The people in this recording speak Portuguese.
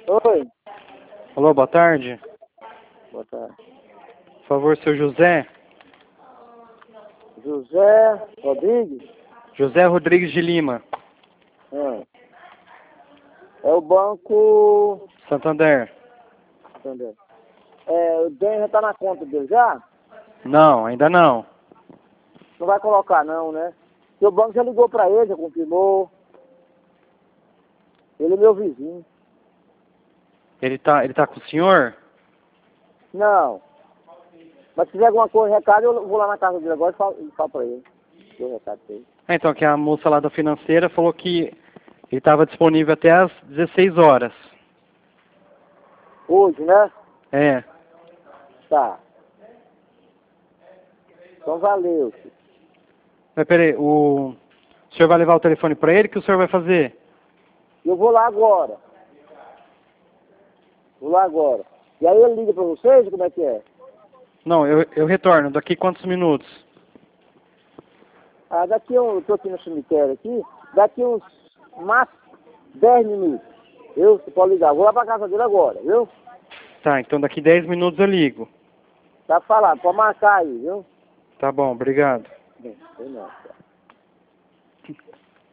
Oi. Alô, boa tarde. Boa tarde. Por favor, seu José. José Rodrigues? José Rodrigues de Lima. É o Banco Santander. Santander. O bem já tá na conta dele já? Não, ainda não. Não vai colocar não, né? Porque o banco já ligou pra ele, já confirmou. Ele é meu vizinho. Ele tá com o senhor? Não. Mas se tiver alguma coisa, recado, eu vou lá na casa dele agora e falo pra ele. Dou recado pra ele. Então, que a moça lá da financeira falou que ele estava disponível até às 16 horas. Hoje, né? É. Tá. Então valeu. Filho. Mas peraí, o senhor vai levar o telefone para ele? O que o senhor vai fazer? Eu vou lá agora. Vou lá agora. E aí ele liga pra vocês, como é que é? Não, eu retorno. Daqui quantos minutos? Eu tô aqui no cemitério aqui, daqui uns máximo 10 minutos. Viu? Você pode ligar. Vou lá pra casa dele agora, viu? Tá, então daqui 10 minutos eu ligo. Tá falado, pode marcar aí, viu? Tá bom, obrigado. Bem, sei não.